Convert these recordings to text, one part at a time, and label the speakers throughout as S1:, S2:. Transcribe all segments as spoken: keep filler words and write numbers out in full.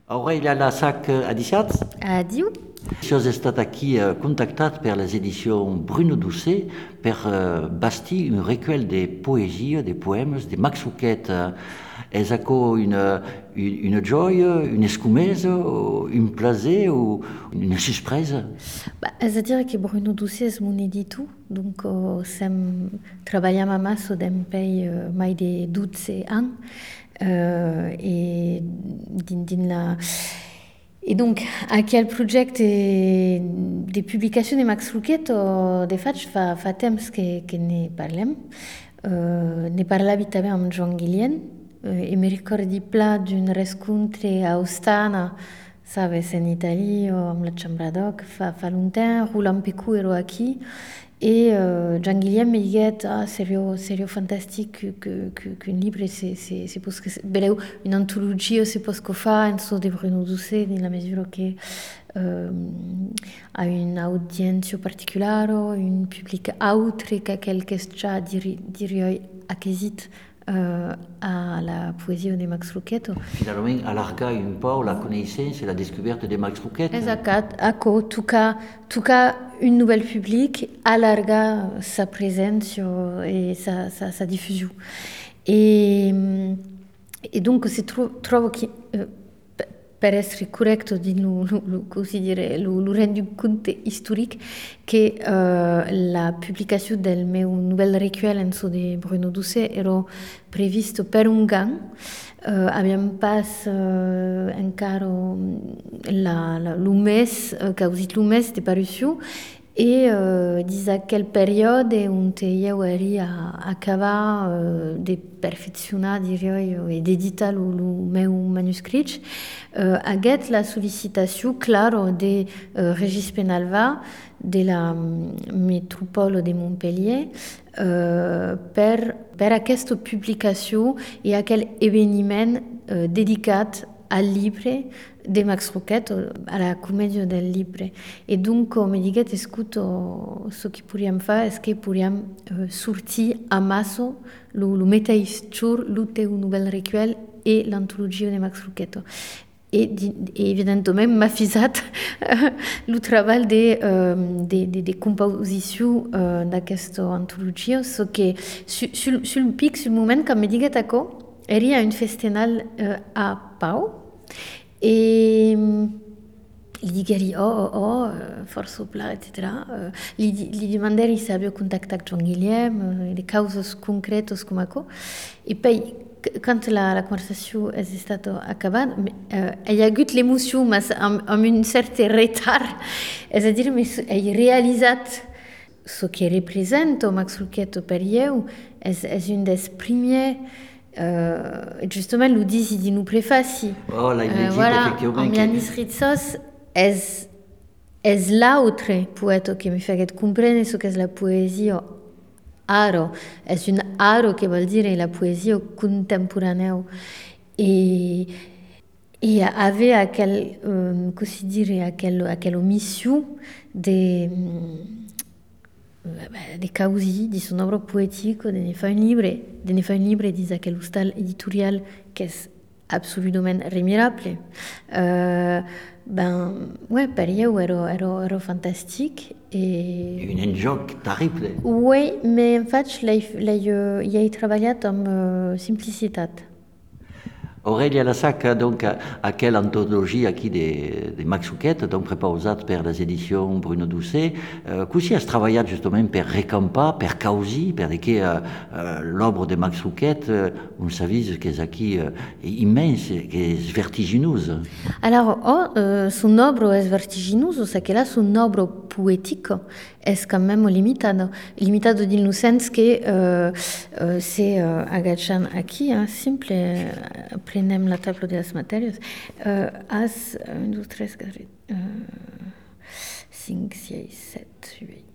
S1: Aurelia Lassac Adiciat.
S2: Adiu.
S1: Sono stata qui eh, contactata per les éditions Bruno Doucet per eh, bâtir un recueil de poésie, de poèmes de Max Fouquet. Est-ce une, une, une joie, une escumese, un plaisir ou une surprise?
S2: Bah, c'est-à-dire que Bruno Doucet est mon éditeur, donc euh, sem travaillons masso d'empei euh, mai de douze ans euh, et din, din la Et donc, à quel projet de publication de Max Fouquet, euh, de fait, fa, fa temps que, que ne parlem. Euh, ne parlavi també amb Joan Guillén euh, e mi ricordi pla d'un rescontre a Ostana, sabes, en Italie, amb la Chambradoc, fa, fa longtemps, Roland Pecou ero aquí, et euh, Jean Guillem me diguet, ah, serio, serio fantastique que, que, qu'un livre, c'est, c'est, c'est parce que, beleu, une anthologie, c'est parce que fa, en so de Bruno Doucet, dans la mesure que euh, a une audience particulière, un public autre que quelques già diri, dirioi acquisite euh, à la poésie de Max Fouquet.
S1: Finalement, allarga un peu la connaissance et la découverte de Max Fouquet.
S2: Exact. Ecco, tout cas, tout cas, une nouvelle public allarga sa présence et sa, sa, sa diffusion. Et, et donc, c'est trop, trop qui, euh, per essere corretto di lo, lo, lo, così dire, lo, lo rendu compte historique che uh, la publication del meu nouvel recueil en so de Bruno Doucet era previsto per un gang. Uh, abbiamo pas uh, encara la, la, lo mes, uh, causit lo mes de parució, et euh, dis à quelle période on io eri a acabar euh, de perfeccionar diria et d'éditar le, le meu manuscrit euh, aguet la sollicitation claro de euh, Régis Penalva de la métropole de Montpellier euh, per, per aquesta publicació et à quel événement euh, dédicat al livre de Max Fouquet, à la comédie del livre. Et donc, mi diguet, escuto, ce que pourriam faire, est-ce que pourriam euh, sortir a masso le, le meta-histoire, le teu nouvel recueil et l'anthologie de Max Fouquet. Et, et évidemment, m'a fisat le travail de, euh, de, de, de composition euh, d'aquesta anthologie, ce que sur, sur, sur le pic, sur le moment, quand mi diguet ako, eri a une festinale euh, à Pau, et gli digari oh oh oh forse pla et cetera uh, gli, gli demanderi se aveva contactat Jean Guillem uh, le causes concretes come co e poi quand la, la conversation est stata acabada uh, il y a eu l'émotion mais amb, amb un certain retard c'est-à-dire mais il réalisat ce que représente Max Fouquet per eu est, est une des premières Euh, justement, lo disi di nu prefaci.
S1: Oh, l'hai
S2: uh, voilà,
S1: effectivement.
S2: Amianis Ritsos es, es l'autre poeta che mi fait comprendre ce qu'est la poésie aro. Es un aro che vuol dire la poésie contemporanea. Et, et avait à quel, euh, così dire, à quelle, à quelle omission des... de causi di son œuvre poétique, de ne faire un livre, de ne faire un livre dis aquel hostal éditorial qui est absolument remirable. Euh, ben, ouais, per io ero, ero, ero fantastique. Et...
S1: Un joc terrible.
S2: Oui, mais en fait, j'ai travaillé en euh, simplicité.
S1: Aurelia Lassac, donc, à quelle anthologie qui de, de Max Fouquet, donc préparée par les éditions Bruno Doucet, euh, qui a travaillé justement per recampa, per causi, per que euh, euh, l'œuvre de Max Fouquet, euh, on savait que c'est qui euh, immense, que est vertigineuse.
S2: Alors, oh, euh, son œuvre est vertigineuse, c'est que là, son œuvre poétique est quand même limitado. Limitado dans le sens que euh, euh, c'est euh, agachan aquí, hein, simple, euh, prenem la table de las materias, euh, as un, deux, trois, quatre, cinq, six, sept, huit, neuf,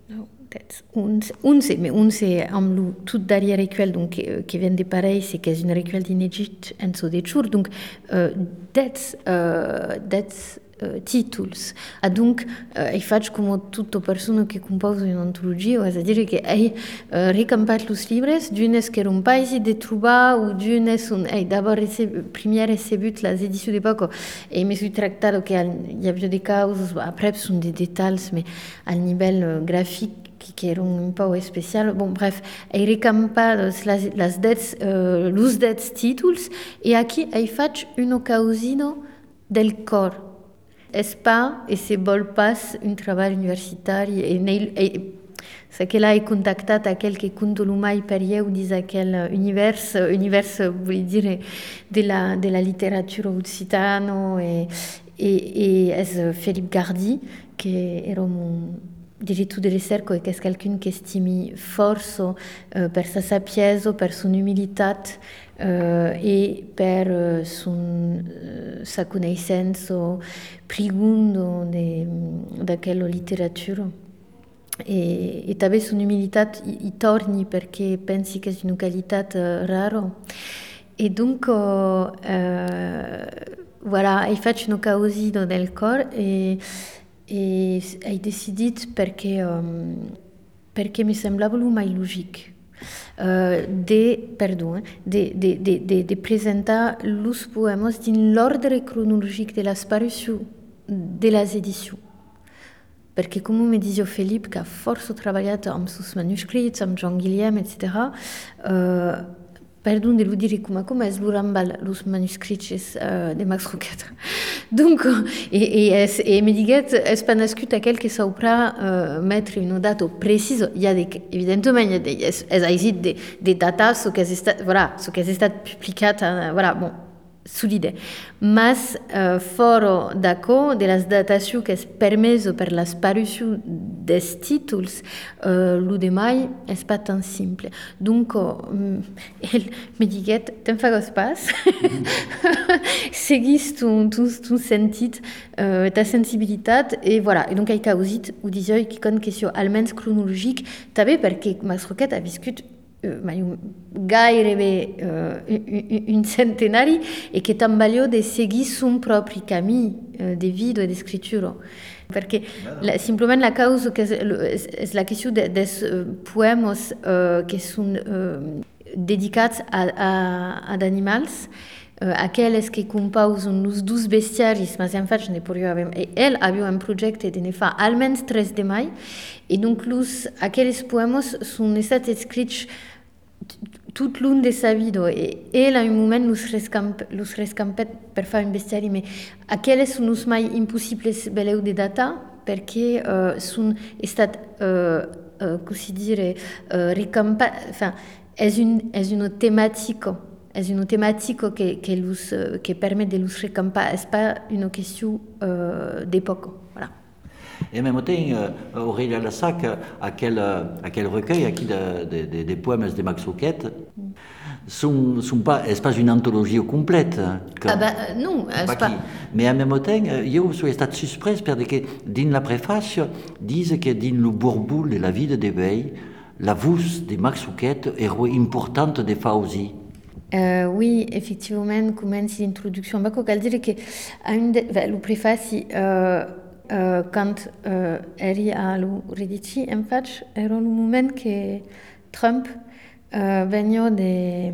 S2: Uns, uns, mais uns è am lu tut daria recuel, donc che vien de parei, c'est qu'es une recuel d'inegit en so de chur, donc uh, dets, uh, dets uh, titles. A donc uh, ei faig come tutto persona che compausa un'antologia, es a dire che ei uh, recampat los libres, d'unes che eran paisi de trobar, ou d'unes un, ei d'abord primière recebut las editions de poco, e me suis tractado que hi havia de causes, après sunt de detalls, mais al nivell uh, graphique, qui era un peu spécial. Bon, bref, ei recampados las, las dets, uh, los dets títols, e aquí ei faig un causino del cor. Es pa, e se vol pas, un treball universitari, e, neil, e se que là he contactat aquel que conto l'umai per ieu dis aquel univers, univers, vull dire, de la, de la literatura occitano, e, e, e es Philippe Gardy, que era un diretto di ricerca e che è qualcuno che stimi forso uh, per sa sapienza, per son umilitat uh, e per uh, son, uh, sa conoscenza profonda da quella letteratura. E, e també son umilitat i, i torni perché pensi che è una qualità uh, rara. E dunque, uh, voilà, hai fatto una causina del cor e e hai decidit perché, um, perché mi semblava lo mai logique uh, de, pardon, de, de, de, de, de presentar los poemes din l'ordre cronologique de la sparició de les edicions. Perché come mi dice Philippe, che ha forse lavorato amb sus manuscrits, amb Jean Guillem, et cetera, uh, pardon de lo dire come come es l'urambal los manuscrits uh, de Max Roquette. Donc, et, et, es, et me diguet, es pas nascut aquel que saupra uh, mettre une date précise. Il y a des, évidemment, il y a des, es, es existe des, des datas, ce qu'es estat, voilà, ce qu'es estat publicat, uh, voilà, bon, sous l'idée. Mas, uh, foro d'acord de las datations que es permeso per la sparició des títols, uh, lo de mai es pas tan simple. Donc, uh, el me diguet, te'n fagos pas, seguis ton, ton, ton sentit, uh, ta sensibilitat, et voilà. Et donc, ai causit, ou disoi, qui con question almens cronologique, també perquè Max Roquette a viscut uh, gairebé uh, un centenari e che tambaliò de seguir son propri camí uh, de vida e d'escritura. Perché la, simplement la causa que és, és la qüestió de, des uh, poemes uh, que són uh, dedicats a, a, a d'animals, uh, aquelles que compausen los dos bestiaris, mas en fait ne podria haver, e ell havia un projecte de ne fa almenys tres de mai, e donc los, aquells poemes són estats escrits tot l'un de sa vida, e ell a un moment los, rescamp, los rescampet per fare un bestiari, ma aquelles són los mai impossibles veleu de data, perché uh, són estat, uh, uh, com si dire, uh, recampat, enfin, és, un, és una temàtica, és una temàtica que, que, los, uh, que permet de los recampar, és pas una qüestió uh, d'època, voilà.
S1: Et en même temps, euh, Aurélia Lassac, à quel, à quel recueil aquí de, de, de, de poèmes de Max Roquette, sont, sont pas, est pas une anthologie complète.
S2: Que, ah bah non,
S1: c'est pas. Mais en même temps, je suis estat surpris parce que dans la préface, disent que dans le bourboule de la vie de Veil, la voix de Max Roquette est importante de Fauzi.
S2: Euh, oui, effectivement, commence l'introduction. Je veux dire que le préface, euh, Uh, quand uh, eri a lo redici, en faig, era un moment que Trump uh, venia de...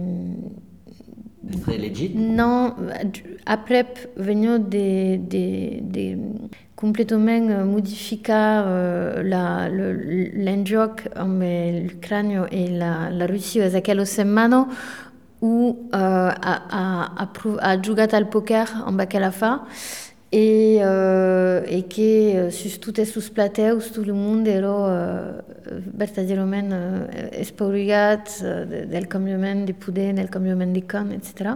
S1: D'être elegit?
S2: Non, après venia de, de, de completament modificar uh, la, l'enjoc amb l'Ucrània i la, la Rússia és aquella setmana où uh, ha, ha, ha, ha jugat al pòquer amb aquella fa. Et, euh, et que uh, sus toutes sus plateus tot le monde era uh, verdaderament uh, espaurigat uh, del canviament de poder, del canviament de camp, et cetera.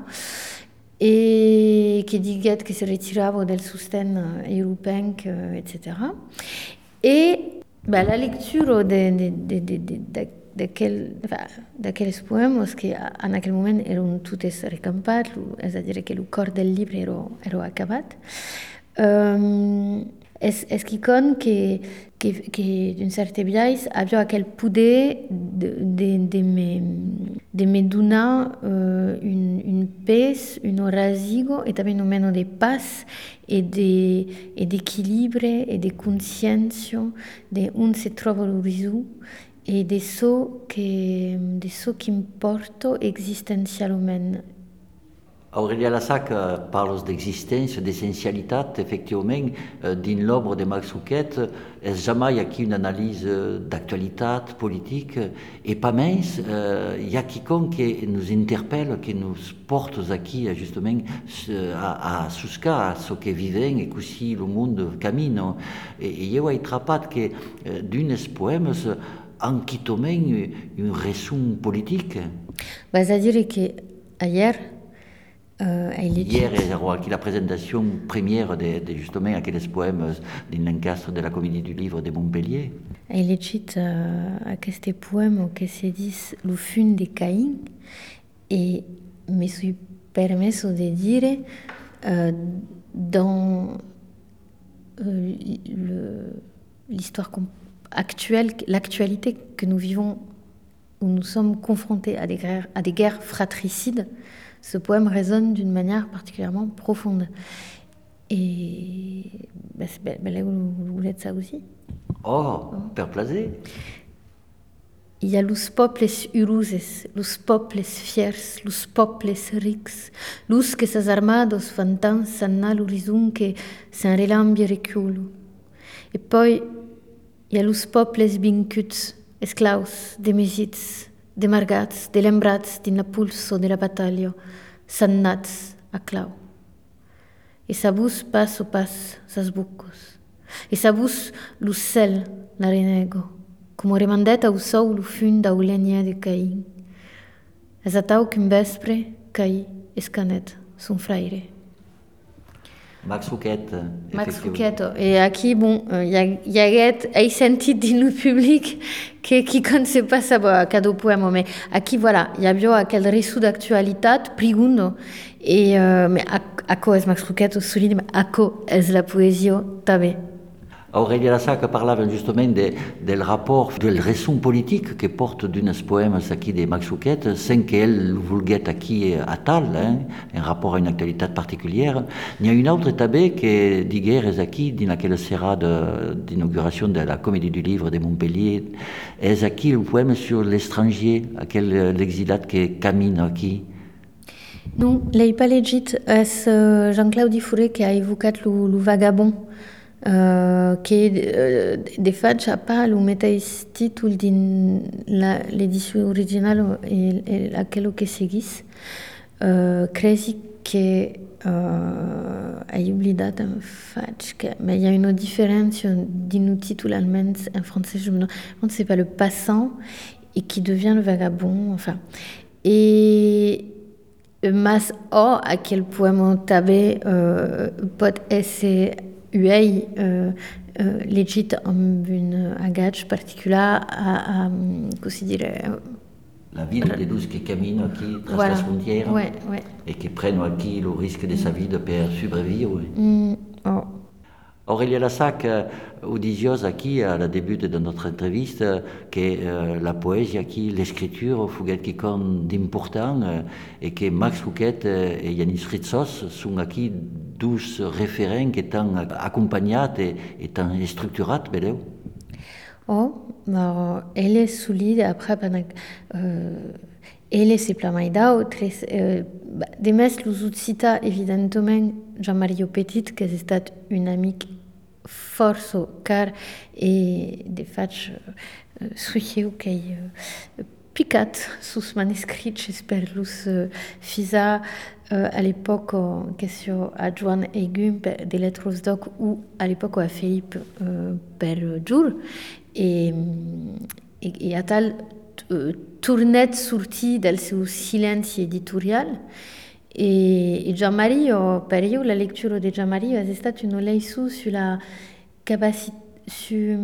S2: Et que diguet que se retirava del sostén uh, europeu, uh, et cetera. Et bah, la lectura de, de, de, de, de, de d'aquells poemes que en aquell moment eren totes recampats, és a dir, que el cor del llibre era, era acabat. Um, Es, es chicon che, che, che d'un certo biais abbia aquel poder de, de, de, me, de me donar uh, un, un pes, un orasigo e també un meno de paz e de, e d'equilibre e de consciència de on se troba l'orizu e de so che, de so che importa existencialment.
S1: Aurélia Lassac parla d'existència, d'essencialitat, efectivament, dins l'obra de Max Huguet és jamais aquí una anàlisi d'actualitat política i pas menys hi ha quelqu'un que nous interpel, que nous porta aquí justament a, a suscar a ce que vivem e così el món camina. I jo he atrapat que d'uns poemes han quitament un resum politique.
S2: Vas a dire que ayer Euh,
S1: Hier era aquí la presentació première de, de justement aquells poemes dins l'encastre de la Comédie du Livre de Montpellier.
S2: He llegit uh, aquest poema que se diu «Lo fun de Caín» e me suis permesso de dire uh, dans uh, le, l'histoire actuelle, l'actualité que nous vivons, où nous sommes confrontés à des guerres, à des guerres fratricides, ce poème résonne d'une manière particulièrement profonde. Et ben, ben, ben là, vous, vous voulez de ça aussi?
S1: Oh, per plaisir.
S2: Il y a los pobles heureuses, los pobles fiers, los pobles rics, los que ses armados fantan s'anna l'horizon que s'enrelambi reculo. Et poi il y a los pobles vincuts, esclaus, demesits, demargats, delembrats din la pulso de la battaglia, sannats a clau. E sabus passo pas sas buccos. E sabus lo cel la renego, como remandeta o sol lo fun da ulenia de Caín. Es atau qu'un vespre caí escanet son fraire.
S1: Max Huguet.
S2: Max Huguet. Et aquí, bon, il y a, y a ai sentit din le public que qui ne sait pas savoir cada poema, mais aquí, voilà, il y a bien aquel reçu d'actualitat, prigundo, et euh, mais à quoi est Max Huguet solide, mais à quoi est la poésie també.
S1: Aurélia Lassac parlava justement de, del rapport, del resum politique que porte d'unes poemes aquí de Max Huguet, sans qu'elle vulguet aquí a tal, hein, en rapport à une actualité particulière. Il y a une autre també que digueres aquí, dans laquelle sera d'inauguration de, de la Comédie du Livre de Montpellier, est aquí le poème sur l'étranger, aquel l'exilat que camine aquí.
S2: Non, l'hai pas llegit, és Jean-Claude Fouré que ha evocat lo, lo vagabond. Uh, che uh, de fapt ha pas lo mateix títol din l'edició original e, e aquello que seguís. Uh, crezi que uh, hai oblidat en faig que mais il y a une différence din le títol allemand en français, je me demande c'est pas le passant et qui devient le vagabond, enfin. Et mas o aquel poema també uh, pot ésser uei euh, euh, legit amb un agach particular a, a così dire
S1: la vie de tous qui caminent qui traversent
S2: voilà.
S1: la frontière
S2: ouais, ouais.
S1: et qui prennent aquí le risque de sa vie de per survivre.
S2: Mm, oh.
S1: Aurélia Lassac ou disios aquí à la début de notre entreviste que euh, la poésie aquí, l'écriture fuguet qui compte d'important euh, et que Max Huguet euh, et Yanis Ritsos sont aquí deux référents qui sont accompagnés et, et sont structurés, beleu.
S2: Oh, alors, elle est solide après pendant euh, elle est simplement d'autres euh, des messes los cita évidemment Jean-Marie Petit que c'est estat une amie força car et de faig uh, suieu que uh, picat sus manuscrits j'espère los uh, fisa uh, à l'époque uh, question à Joan Egum de lettres doc ou à l'époque à Philippe uh, per jour et, et, et à tal uh, tournet sorti del seu silenci editorial. Et, et Jean-Marie, per io, la lecture de Jean-Marie è stata una leisu sulla capacità, su,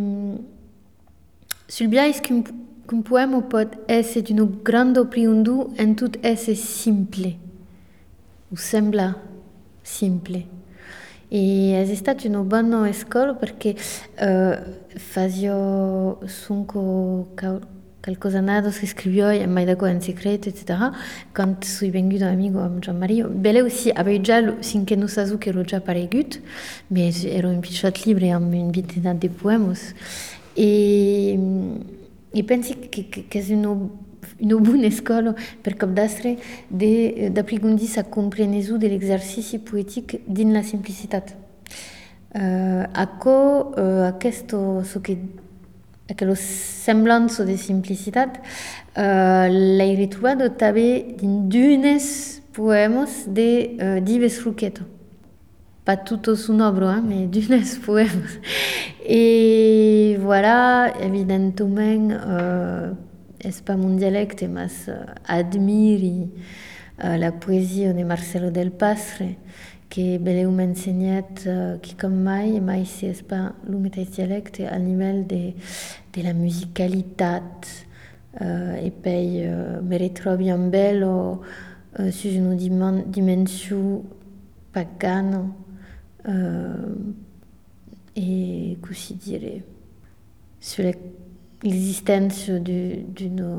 S2: sul biais che un, che un poema può essere di un grande priundu en tutto essere simple, o sembla simple. E è stata una buona scuola perché uh, facevo sunco qualcosa nato che scrivio e mai da in segreto, eccetera. Quando sono venuto amico a Gianmario, belle aussi, avevo già, finché non sapevo che ero già paregut, ma ero un piccolo libro e mi invitato dei poemi. E, e penso che, che, che è una, una buona scuola per capire d'approfondire a comprendere dell'esercizio poetico nella semplicità. Uh, a co, uh, a questo so che aquella semblanza di semplicità uh, l'hai ritrovato anche in due poemi di uh, Dives Rucchetto. Pas tutto su un'opera, eh, mais due poemi. Et voilà, évidemment, euh, c'est pas mon dialecte, mais uh, admiri uh, la poésie de Marcelo del Pastre, che beleu m'a enseigné uh, che comme mai, mai si è pas l'umita dialecte al livello de, de la musicalità uh, e poi uh, mi ritrovi un bello uh, su una dim- dimensione pagana uh, e così dire sull'esistenza di una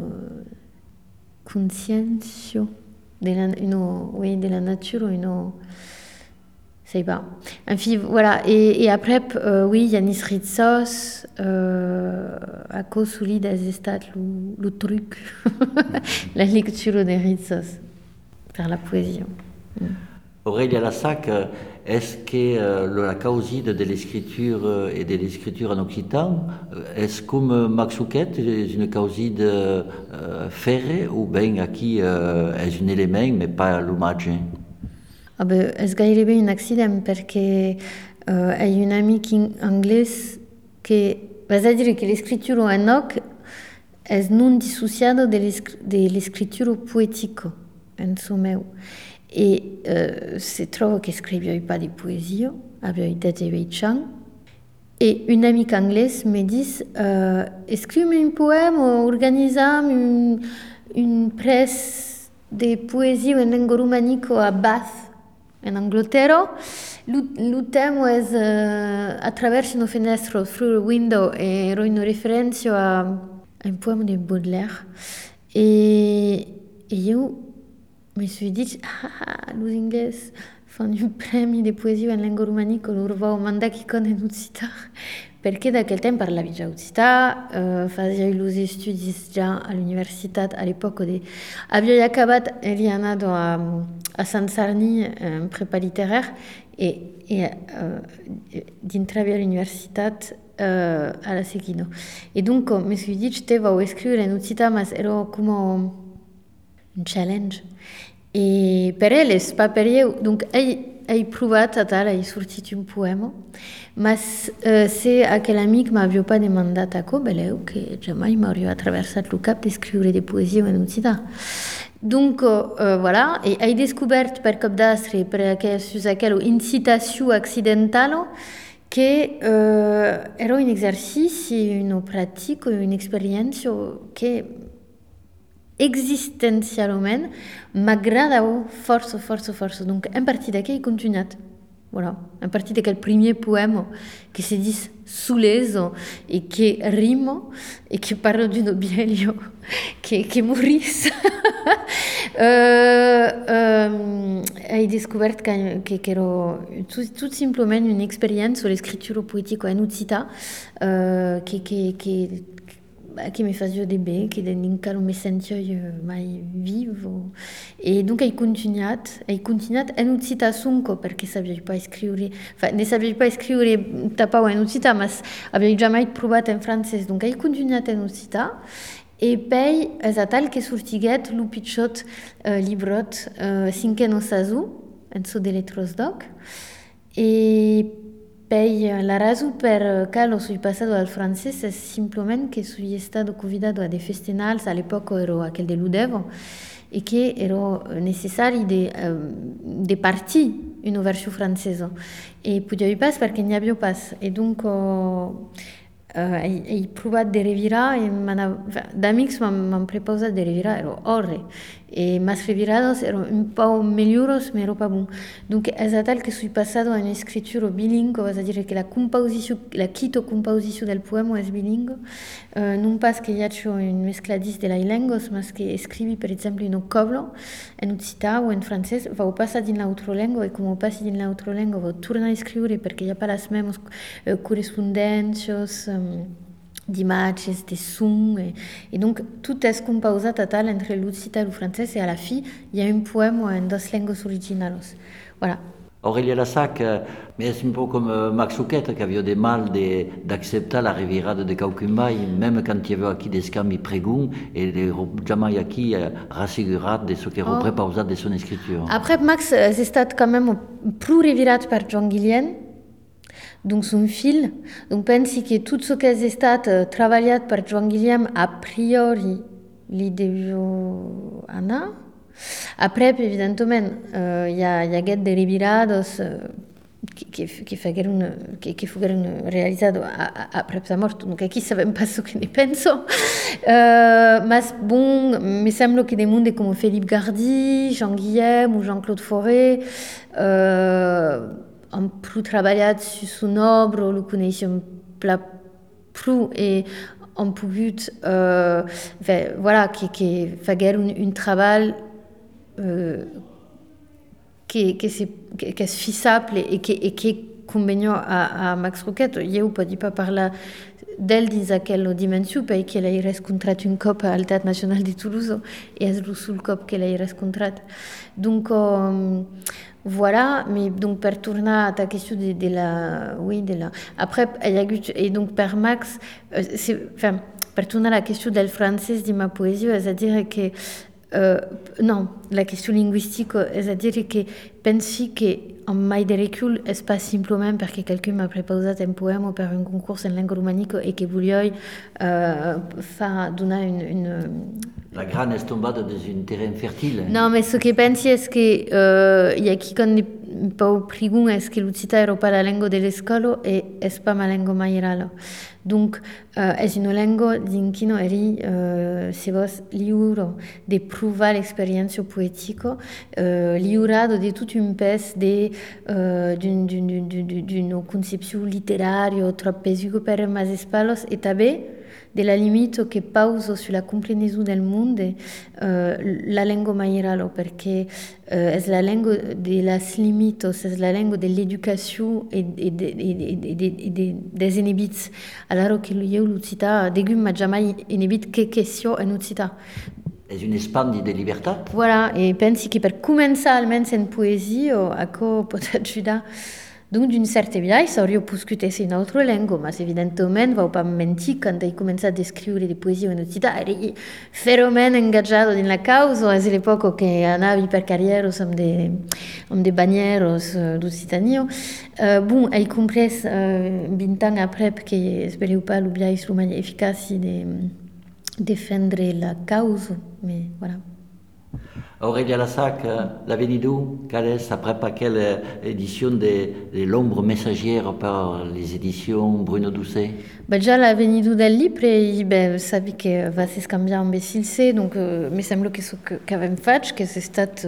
S2: coscienza della, une, oui, della natura, une, sais pas. Enfin, voilà. Et, et après, euh, oui, Yanis Ritsos, euh, à cause solide, c'est le, le truc, la lecture de Ritsos, par la poésie. Mm.
S1: Aurélia Lassac, est-ce que euh, la causide de l'écriture et de l'écriture en occitan, est-ce comme Max Souquet, est une causide euh, ferrée ou bien à qui euh, est un élément mais pas l'hommage?
S2: Ah ben, è gairebbe un accidente perché uh, è un amico inglese che va a dire che l'escritura Enoch è non dissociata dell'escritura poetica, insomma. E uh, se trovo che scrive pas di poesia, avevo detto ai Chan, e un amico inglese mi dice uh, scrivi un poema, organizziamo un, un press di poesia in lingua romanico a Bath, in Inghilterra. Il tema è uh, attraverso una finestra, through a window, e ero in riferenza a, a un poema di Baudelaire. E, e io mi sono detto, ah, gli inglesi fanno un premio di poesia in lingua romanica, loro vanno mandare con l'università. Perché da quel tempo parlavi già l'università, uh, facevo gli studi già all'università all'epoca di... Avevo acabato, eri andato a, a San Sarni, in prepa letteraria, e, e uh, dintravi all'università uh, alla Seghino. E dunque mi sono detto, te volevo scrivere l'università, ma ero come un challenge. E per lei, pas per io, donc hai, hai provato a tal, hai sortito un poema, ma uh, se aquel amic mi aveva pas demandato a Cobeleu, che jamais mi aveva attraversato il capo di scrivere di poesie in università. Donc, uh, voilà, e hai scoperto per cap d'astre, perché su aquella incitazione accidentale, che uh, era un esercizio, una pratica, un'esperienza che existentiellement m'agradava forse, forse, forse. Donc, un parti da che hai continuato. Voilà. Un parti da quel premier poème che si dice suleso e che rima e che parla di un obieglio che, che morisse. uh, um, hai scoperto che, che, che era tutto simplement un'esperienza sull'escritura poetica in ucita uh, che, che, che che mi faceva di bene, che nunca non mi sentivo mai vivo. E dunque hai continuato, hai continuato in ucita sunco perché sapevi pas scrivere, enfin, ne sapevi pas scrivere tapavo in ucita, ma avevi già mai provato in francese, dunque hai continuato in ucita. E poi è tal che sortighet lu picciot uh, librot uh, Cinque no sasu, en so delle trosdoc, e poi la razón per calo soy pasado al francés es simplemente que soy estado convidado a des festivals, a l'époque ero aquel de Ludevo, e che ero necessari di um, de parti una versione francese. E potevi pas perché ne avevo pas. E dunque uh, hai, hai provato di rivirare, e d'amici mi hanno proposto di rivirare, ero orre. e Más Revirados erano un po' miglioros, ma ero pas bon. Donc è tal che sono passato a un'escritura bilingue, vale a dire che la composizione, la quito composizione del poema è bilingue, uh, non pas che io ho un mescladis de las lenguas, ma che scrivi per esempio in ocoblo, in occità o in francese, va passare in l'altra lingua e come passi in l'altra lingua va tornare a scrivere perché il n'y a pas les mêmes uh, correspondences, um, d'images, de sons, et, et donc tout est composé total entre l'occità et le français, et à la fin, il y a un poème en deux langues originales. Voilà.
S1: Aurélia Lassac, mais c'est un peu comme Max Souquet qui avait du mal d'accepter la revirade de Caucumbay, même quand il y avait acquis des scambi prégoum, et jamais acquis rassurat de ce qui
S2: oh.
S1: représente de son écriture.
S2: Après, Max, c'est quand même plus revirat par Joan Guillén, donc son fil. Donc pensi que tout ce qui est estat uh, travaillat per Joan Guillem a priori li devio anar. Après, évidemment, il uh, y a, y a get de revirados uh, que, que, fueron, que, que fueron realizados après sa mort. Donc aquí sabem pas ce que ne penso. Uh, mas bon, me sembla que des monde comme Philippe Gardy, Jean Guillem ou Jean-Claude Fauré uh, han plus treballat sur son œuvre, le connaissons plus et han pogut euh, voilà, que, que faguer un, un travail euh, que, que, c'est, que, que est faisable et que, et que convenient à, à Max Roquet. Je ne peux pas parler d'elle dans quelle dimension, parce qu'elle a rencontré une cop à l'État national de Toulouse et c'est le seul cop qu'elle a rencontré. Donc, euh, voilà, mais donc pour retourner à ta question de, de la, oui, de la. Après, il y a et donc par Max, euh, c'est, enfin, pour retourner à la question del français de ma poésie, c'est-à-dire que euh, non, la question linguistique, c'est-à-dire que pensi que en mai de recul c'est pas simplement parce que quelqu'un m'a proposé un poème ou par un concours en langue romanique et que voulait euh, faire donner une, une
S1: la grane est tombée dans un terrain fertile.
S2: Non, mais ce que pensi è che euh, il y a qui connaît pas au prigun est que l'uccita era pas la langue de l'escolo e è pas ma langue maierala. Donc, euh, è una langue d'inchino eri euh, se vos liuro de prouver l'expérience poétique, euh, liurado de toute une pièce de euh, d'une, d'une, d'une, d'une conception littéraire trop pesante per mas espalos et també de la limite che pauso sulla comprensione del mondo uh, la lingua maierala perché uh, è la lingua delle limites, è la lingua dell'educazione e, e, e, e, e, e des inibits. Alors che io l'uccita degum ma jamais inibit che question en uccita.
S1: È un espandi de libertà.
S2: Voilà, e pensi che per cominciare almeno in poesia, ecco, potrebbe aiutare. Donc, d'une certaine manière, ça aurait pu discuter in autre langue, mais évidemment, ne va pas mentir quand il commence à écrire des poésies en occità, il est fermement engagé dans la cause, à l'époque che andava per carrière comme des, comme des bannieros d'Occitanie. Euh, bon, il compris euh, vingt ans après que j'espère pas l'oublier sur manière efficace de défendre la cause, mais voilà.
S1: Aurélia Lassac, l'avenidou, quelle est après pas quelle édition de, de l'ombre messagère par les éditions Bruno Doucet?
S2: Ben déjà l'avenidou del livre, ben, savi che va se scambiare imbecilse, donc euh, mi sembra che so che, che avem fatto, che è stato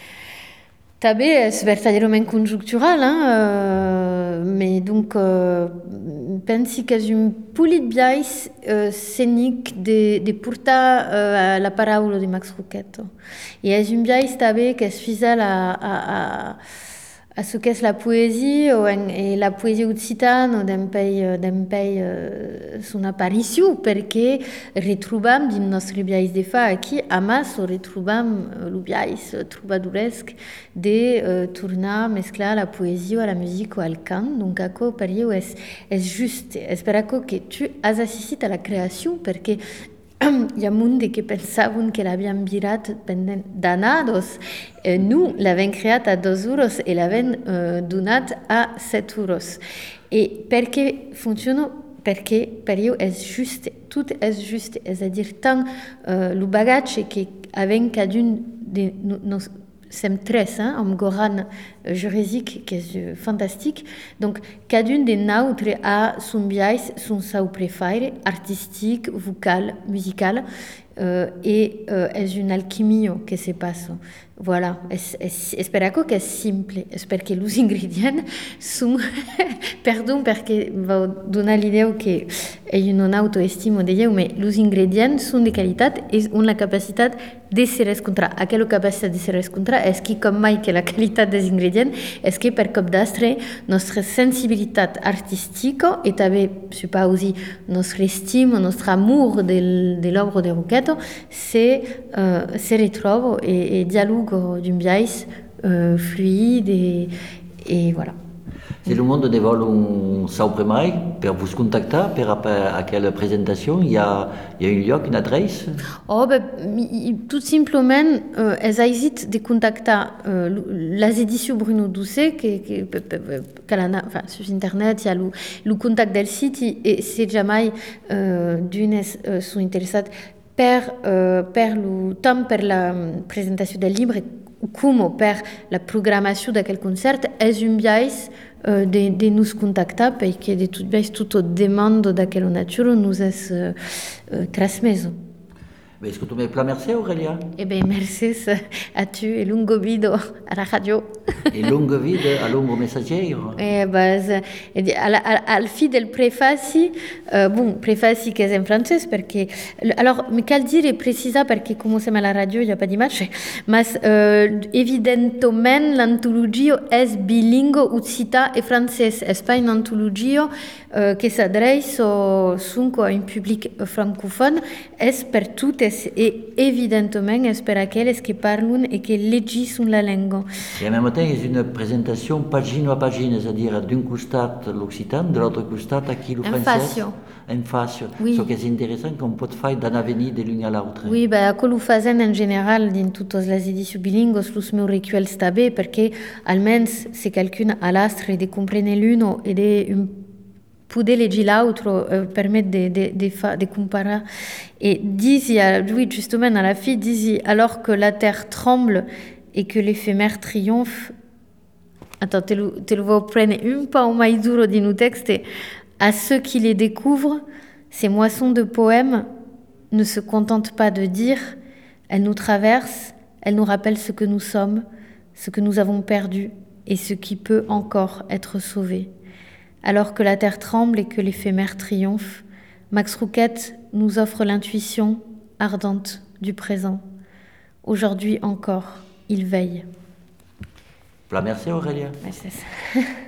S2: també è verdaderament conjuntural, hein, euh, mais donc euh, pensi que és un polit biais euh, scénic de, de portar euh, la paraula de Max Roquet. Et és un biais també que és fidèle à, à, à, à ce qu'est la poésie et la poésie occitane d'un pays, d'un pays euh, son apparition, perché retrobam din nostre biais de fa aquí, a mas retrobam le biais troubadoresque de euh, tornar mesclar la poésie à la musique ou al cant. Donc, acco per io és, és just, és per acco que tu has assistit a la création, perché hi ha monde que pensaven que l'havíem virat pendent d'anados. Eh, nous l'avem creat a dos euros e l'avem eh, donat a set euros. E perché funciona? Perché per io è giusto, tutto è giusto, è a dire tant eh, lo bagatge che avem cadun de nos sem tres, hein, amb Goran euh, juridique qui est euh, fantastique. Donc, cadun de nôtres a son biais, son sau préféré, artistique, vocal, musical. uh, e uh, è un'alchimia che si passa. Voilà, spero che è semplice, spero che gli ingredienti sono, perdon perché va donare l'idea che io non autoestimo di io, ma gli ingredienti sono di qualità e hanno la capacità di essere scontrati. A quella capacità di essere scontrati è che come mai che la qualità degli ingredienti è che per capdastre nostra sensibilità artistica e també, je sais pas aussi, nostra stima, nostro amore del, dell'opera di Rouquette si uh, ritrova e, e dialoga d'un biais euh, fluide et, et voilà.
S1: Si le monde dévoile un sempre mai per vous contactar per a, a quelle présentation, il y a, il y a un lieu, une adresse?
S2: Oh, ben, tout simplement, euh, elles hésitent de contacter euh, les éditions Bruno Doucet, qui, qui, enfin, sur Internet, il y a le, le contact del site, et c'est jamais euh, d'une euh, sont intéressées per, euh, per le temps per la présentation del livre come per la programmazione di quel concerto è un biais uh, de, de nous contactar perché di tutto biais tutto demando da quella natura nous è uh, uh, trasmesso.
S1: Ben, est-ce que tu me pla merci Aurélia?
S2: Eh bien, merci à tu et lungo video à la radio.
S1: Et lungo video à lungo messaggero.
S2: Eh ben, al fi del prefaci, uh, bon, prefaci che è in francese perché, alors, mi cal dire precisa perché come siamo alla radio, il n'y a pas d'image, ma uh, evidentemente l'antologia è bilingue occità e francese, è pas un'antologia uh, che si adressa sunque a un pubblico francophone, è per tutte et évidemment per aquelles qui parlent et qui leggisent la langue.
S1: Et en même temps, c'est une présentation pagine à pagine, c'est-à-dire d'un costat l'occitan, de l'autre costat qui le français. En face.
S2: Oui.
S1: Ce qui est intéressant qu'on peut faire dans l'avenir de l'une à l'autre.
S2: Oui, ben, ce que nous faisons en général dans toutes les éditions bilingues, les meus recueils stabé, parce que, almeno, se quelqu'un a l'astre de comprendre l'uno et de un poder legger l'autre euh, permet de, de, de, de, de comparer. Et disi, oui, justement, à la fin, disi, alors que la terre tremble et que l'éphémère triomphe, attends, te le, te le vois prendre un peu plus dur dans nos textes, à ceux qui les découvrent, ces moissons de poèmes ne se contentent pas de dire, elles nous traversent, elles nous rappellent ce que nous sommes, ce que nous avons perdu et ce qui peut encore être sauvé. Alors que la terre tremble et que l'éphémère triomphe, Max Rouquette nous offre l'intuition ardente du présent. Aujourd'hui encore, il veille.
S1: Merci Aurélia.
S2: Merci.